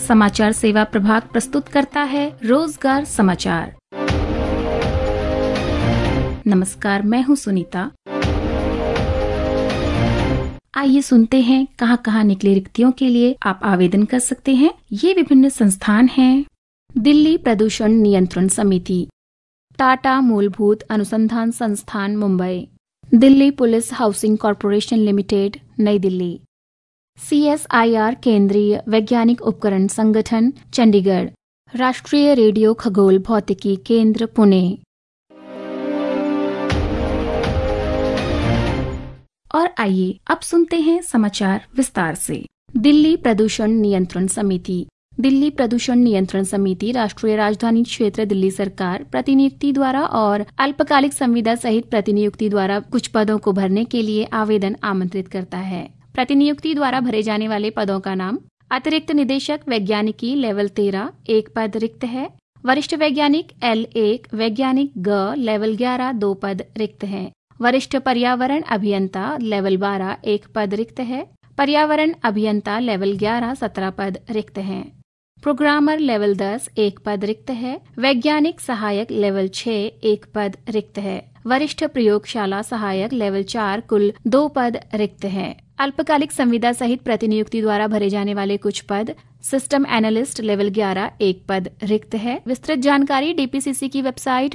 समाचार सेवा प्रभाग प्रस्तुत करता है रोजगार समाचार। नमस्कार, मैं हूं सुनीता। आइए सुनते हैं कहां निकली रिक्तियों के लिए आप आवेदन कर सकते हैं। ये विभिन्न संस्थान हैं: दिल्ली प्रदूषण नियंत्रण समिति, टाटा मूलभूत अनुसंधान संस्थान Mumbai, Delhi police housing corporation limited नई दिल्ली, CSIR केंद्रीय वैज्ञानिक उपकरण संगठन चंडीगढ़, राष्ट्रीय रेडियो खगोल भौतिकी केंद्र पुणे। और आइए अब सुनते हैं समाचार विस्तार से। दिल्ली प्रदूषण नियंत्रण समिति। दिल्ली प्रदूषण नियंत्रण समिति राष्ट्रीय राजधानी क्षेत्र दिल्ली सरकार प्रतिनियुक्ति द्वारा और अल्पकालिक संविदा सहित प्रतिनियुक्ति द्वारा कुछ पदों को भरने के लिए आवेदन आमंत्रित करता है। प्रतिनियुक्ति द्वारा भरे जाने वाले पदों का नाम: अतिरिक्त निदेशक वैज्ञानिकी लेवल 13 एक पद रिक्त है। वरिष्ठ वैज्ञानिक L1 वैज्ञानिक G लेवल 11 2 पद रिक्त है। वरिष्ठ पर्यावरण अभियंता लेवल 12 एक पद रिक्त है। पर्यावरण अभियंता लेवल 11 17 पद रिक्त हैं। प्रोग्रामर लेवल 10 एक पद रिक्त है। वैज्ञानिक सहायक लेवल 6 एक पद रिक्त है। वरिष्ठ प्रयोगशाला सहायक लेवल 4 कुल 2 पद रिक्त हैं। अल्पकालिक संविदा सहित प्रतिनियुक्ति द्वारा भरे जाने वाले कुछ पद: सिस्टम एनालिस्ट लेवल 11 एक पद रिक्त है। विस्तृत जानकारी DPCC की वेबसाइट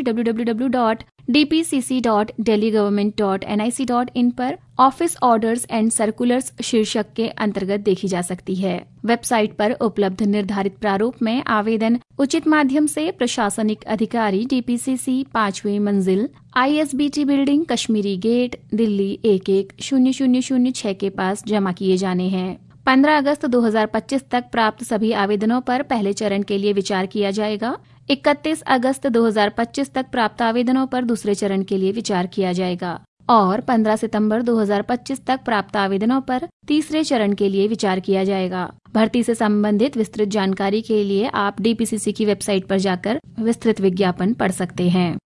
www.dpcc.delhigovernment.nic.in पर ऑफिस ऑर्डर्स एंड सर्कुलर्स शीर्षक के अंतर्गत देखी जा सकती है। वेबसाइट पर उपलब्ध निर्धारित प्रारूप में आवेदन उचित माध्यम से प्रशासनिक अधिकारी DPCC 5वीं मंजिल ISBT building Kashmiri gate Delhi 110006 के पास जमा किए जाने हैं। 15 अगस्त 2025 तक प्राप्त सभी आवेदनों पर पहले चरण के लिए विचार किया जाएगा। 31 अगस्त 2025 तक प्राप्त आवेदनों पर दूसरे चरण के लिए विचार किया जाएगा और 15 सितंबर 2025 तक प्राप्त आवेदनों पर तीसरे चरण के लिए विचार किया जाएगा। भर्ती से संबंधित विस्तृत जानकारी के लिए आप DPCC की वेबसाइट पर जाकर विस्तृत विज्ञापन पढ़ सकते हैं।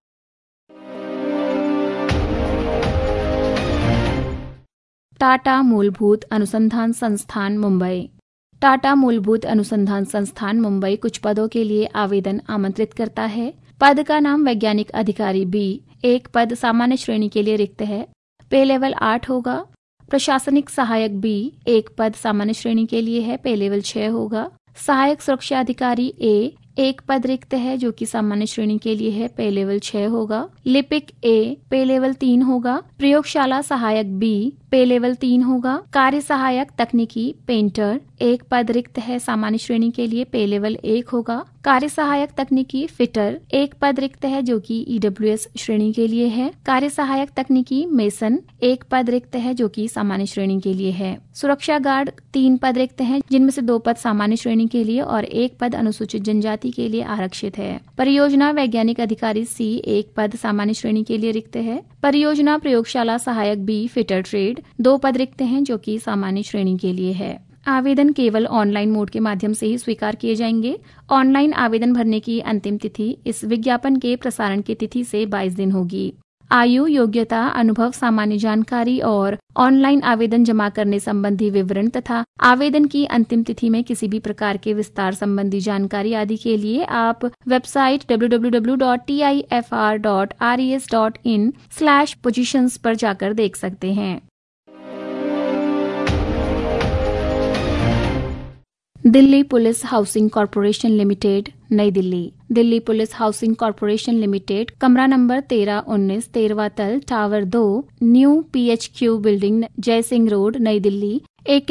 टाटा मूलभूत अनुसंधान संस्थान मुंबई। टाटा मूलभूत अनुसंधान संस्थान मुंबई कुछ पदों के लिए आवेदन आमंत्रित करता है। पद का नाम वैज्ञानिक अधिकारी B एक पद सामान्य श्रेणी के लिए रिक्त है। पे लेवल 8 होगा। प्रशासनिक सहायक B एक पद सामान्य श्रेणी के लिए है। पे लेवल 6 होगा। सहायक सुरक्षा अधिकारी A एक पद रिक्त है जो कि सामान्य श्रेणी के लिए है। पे लेवल 6 होगा। लिपिक A पे लेवल 3 होगा। प्रयोगशाला सहायक B पे लेवल 3 होगा। कार्य सहायक तकनीकी पेंटर एक पद रिक्त है सामान्य श्रेणी के लिए। पे लेवल 1 होगा। कार्य सहायक तकनीकी फिटर एक पद रिक्त है जो कि EWS श्रेणी के लिए है। कार्य सहायक तकनीकी मेसन एक पद रिक्त है जो कि सामान्य श्रेणी के लिए है। सुरक्षा गार्ड 3 पद रिक्त हैं जिनमें से 2 पद सामान्य श्रेणी के लिए और 1 पद अनुसूचित जनजाति के लिए आरक्षित है। परियोजना वैज्ञानिक अधिकारी C एक पद सामान्य श्रेणी के लिए रिक्त है। परियोजना प्रयोगशाला सहायक B फिटर ट्रेड 2 पद रिक्त हैं जो कि सामान्य श्रेणी के लिए है। आवेदन केवल ऑनलाइन मोड के माध्यम से ही स्वीकार किए जाएंगे। ऑनलाइन आवेदन भरने की अंतिम तिथि इस विज्ञापन के प्रसारण की तिथि से 22 दिन होगी। आयु, योग्यता, अनुभव, सामान्य जानकारी और ऑनलाइन आवेदन जमा करने संबंधी विवरण तथा आवेदन की अंतिम तिथि में किसी भी प्रकार के विस्तार संबंधी जानकारी आदि के लिए आप वेबसाइट www.tifr.res.in/positions पर जाकर देख सकते हैं। Delhi police housing corporation limited नई Delhi. Delhi police housing corporation limited कमरा नंबर 1319 13वां तल टावर 2 न्यू PHQ बिल्डिंग जय सिंह रोड नई दिल्ली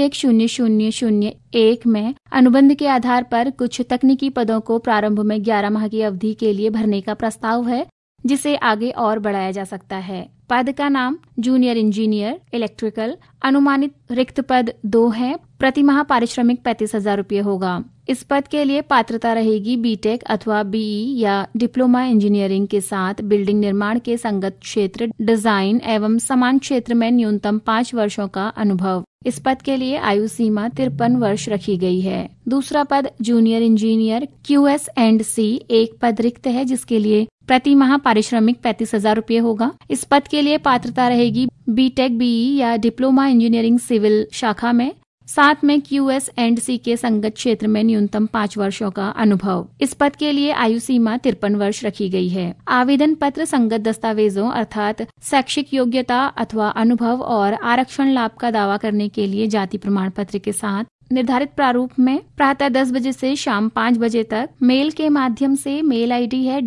110001 में अनुबंध के आधार पर कुछ तकनीकी पदों को प्रारंभ में 11 माह की अवधि के लिए भरने का प्रस्ताव है जिसे आगे और बढ़ाया जा सकता है। पद का नाम जूनियर इंजीनियर इलेक्ट्रिकल। अनुमानित रिक्त पद 2 है। प्रति माह पारिश्रमिक 35,000 रुपये होगा। इस पद के लिए पात्रता रहेगी BTech अथवा BE या डिप्लोमा इंजीनियरिंग के साथ बिल्डिंग निर्माण के संगत क्षेत्र डिजाइन एवं समान क्षेत्र में न्यूनतम 5 वर्षों का अनुभव। इस पद के लिए आयु सीमा 53 वर्ष रखी गई है। दूसरा पद जूनियर इंजीनियर QS&C एक पद रिक्त है जिसके लिए प्रति माह पारिश्रमिक 35,000 रुपये होगा। इस पद के लिए पात्रता रहेगी BTech BE या डिप्लोमा इंजीनियरिंग सिविल शाखा में। साथ में QS&C के संगत क्षेत्र में न्यूनतम 5 वर्षों का अनुभव। इस पद के लिए आयु सीमा 53 वर्ष रखी गई है। आवेदन पत्र संगत दस्तावेजों अर्थात शैक्षिक योग्यता अथवा अनुभव और आरक्षण लाभ का दावा करने के लिए जाति प्रमाण पत्र के साथ निर्धारित प्रारूप में प्रातः 10 बजे से शाम 5 बजे तक मेल के माध्यम से, मेल आईडी है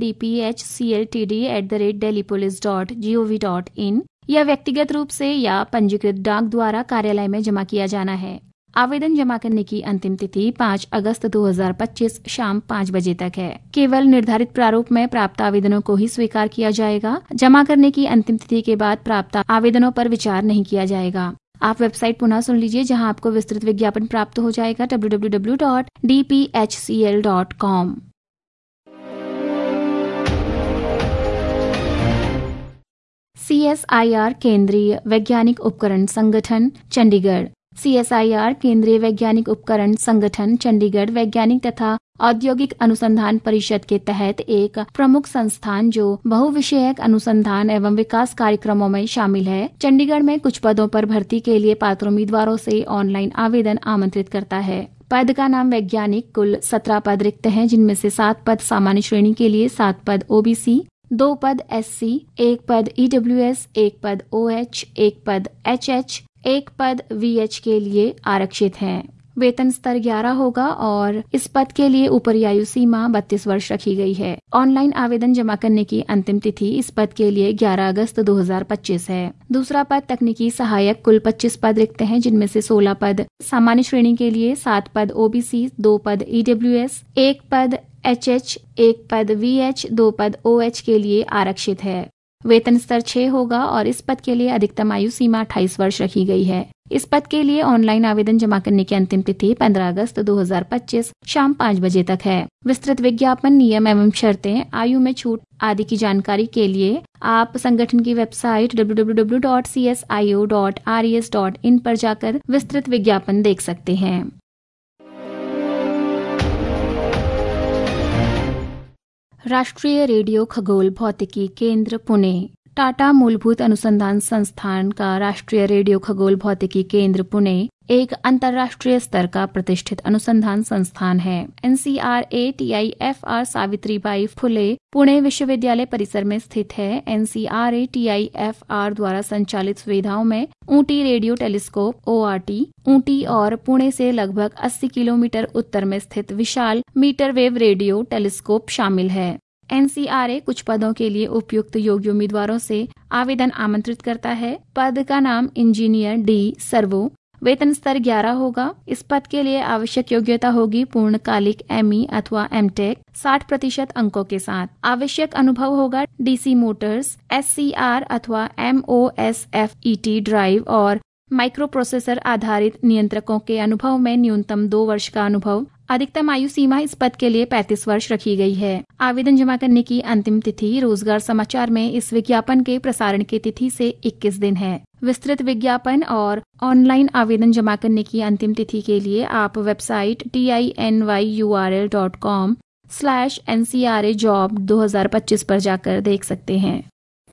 dphcltd@delhipolice.gov.in, या व्यक्तिगत रूप से या पंजीकृत डाक द्वारा कार्यालय में जमा किया जाना है। आवेदन जमा करने की अंतिम तिथि 5 अगस्त 2025 शाम 5 बजे तक है। केवल निर्धारित प्रारूप में प्राप्त आवेदनों को ही स्वीकार किया जाएगा। जमा करने की अंतिम तिथि के बाद प्राप्त आवेदनों पर विचार नहीं किया जाएगा। आप वेबसाइट पुनः सुन लीजिए जहां आपको विस्तृत विज्ञापन प्राप्त हो जाएगा, www.dphcl.com। CSIR केंद्रीय वैज्ञानिक उपकरण संगठन चंडीगढ़। CSIR केंद्रीय वैज्ञानिक उपकरण संगठन चंडीगढ़ वैज्ञानिक तथा औद्योगिक अनुसंधान परिषद के तहत एक प्रमुख संस्थान जो बहुविषयक अनुसंधान एवं विकास कार्यक्रमों में शामिल है। चंडीगढ़ में कुछ पदों पर भर्ती के लिए पात्र उम्मीदवारों से ऑनलाइन आवेदन आमंत्रित करता है। पद का नाम वैज्ञानिक। कुल 17 पद रिक्त हैं, जिनमें से 7 पद सामान्य श्रेणी के लिए, 7 पद OBC, 2 पद SC, 1 पद EWS, 1 पद OH, 1 पद HH, 1 पद VH के लिए आरक्षित है। वेतन स्तर 11 होगा और इस पद के लिए ऊपरी आयु सीमा 32 वर्ष रखी गई है। ऑनलाइन आवेदन जमा करने की अंतिम तिथि इस पद के लिए 11 अगस्त 2025 है। दूसरा पद तकनीकी सहायक। कुल 25 पद रिक्त हैं, जिनमें से 16 पद सामान्य श्रेणी के लिए, 7 पद OBC, 2 पद EWS, 1 पद HH, 1 पद VH, 2 पद OH के लिए आरक्षित है। वेतन स्तर 6 होगा और इस पद के लिए अधिकतम आयु सीमा 28 वर्ष रखी गई है। इस पद के लिए ऑनलाइन आवेदन जमा करने की अंतिम तिथि 15 अगस्त 2025 शाम 5 बजे तक है। विस्तृत विज्ञापन, नियम एवं शर्तें, आयु में छूट आदि की जानकारी के लिए आप संगठन की वेबसाइट www.csio.res.in पर जाकर विस्तृत विज्ञापन देख सकते हैं। राष्ट्रीय रेडियो खगोल भौतिकी केंद्र पुणे। टाटा मूलभूत अनुसंधान संस्थान का राष्ट्रीय रेडियो खगोल भौतिकी केंद्र पुणे एक अंतर्राष्ट्रीय स्तर का प्रतिष्ठित अनुसंधान संस्थान है। NCRA-TIFR सावित्रीबाई फुले पुणे विश्वविद्यालय परिसर में स्थित है। NCRA-TIFR द्वारा संचालित सुविधाओं में Ooty radio telescope ORT, Ooty और पुणे से लगभग 80 किलोमीटर उत्तर में स्थित विशाल मीटर वेव रेडियो टेलीस्कोप शामिल है। NCRA कुछ पदों के लिए उपयुक्त योग्य उम्मीदवारों से आवेदन आमंत्रित करता है। पद का नाम इंजीनियर D सर्वो। वेतन स्तर 11 होगा। इस पद के लिए आवश्यक योग्यता होगी पूर्णकालिक ME अथवा MTech 60% अंकों के साथ। आवश्यक अनुभव होगा DC मोटर्स, SCR अथवा MOSFET ड्राइव और माइक्रो प्रोसेसर आधारित नियंत्रकों के अनुभव में न्यूनतम 2 वर्ष का अनुभव। अधिकतम आयु सीमा इस पद के लिए 35 वर्ष रखी गई है। आवेदन जमा करने की अंतिम तिथि रोजगार समाचार में इस विज्ञापन के प्रसारण की तिथि से 21 दिन है। विस्तृत विज्ञापन और ऑनलाइन आवेदन जमा करने की अंतिम तिथि के लिए आप वेबसाइट tinyurl.com/ncrajob2025 पर जाकर देख सकते हैं।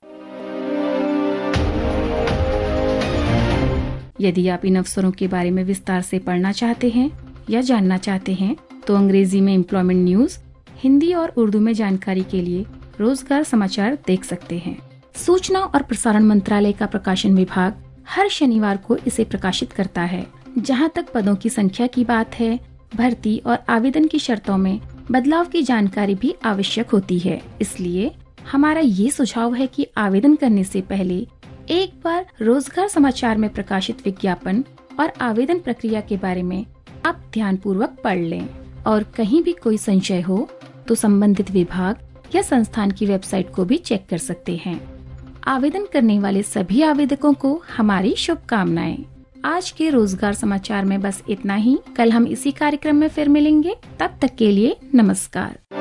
यदि आप इन अवसरों के बारे में विस्तार से पढ़ना चाहते हैं या जानना चाहते हैं तो अंग्रेजी में एम्प्लॉयमेंट न्यूज, हिंदी और उर्दू में जानकारी के लिए रोजगार समाचार देख सकते हैं। सूचना और प्रसारण मंत्रालय का प्रकाशन विभाग हर शनिवार को इसे प्रकाशित करता है। जहां तक पदों की संख्या की बात है, भर्ती और आवेदन की शर्तों में बदलाव की जानकारी भी आवश्यक होती है। इसलिए हमारा ये सुझाव है कि आवेदन करने से पहले एक बार रोजगार समाचार में प्रकाशित विज्ञापन और आवेदन प्रक्रिया के बारे में आप ध्यानपूर्वक पढ़ लें और कहीं भी कोई संशय हो तो संबंधित विभाग या संस्थान की वेबसाइट को भी चेक कर सकते हैं। आवेदन करने वाले सभी आवेदकों को हमारी शुभकामनाएं। आज के रोजगार समाचार में बस इतना ही। कल हम इसी कार्यक्रम में फिर मिलेंगे। तब तक के लिए नमस्कार।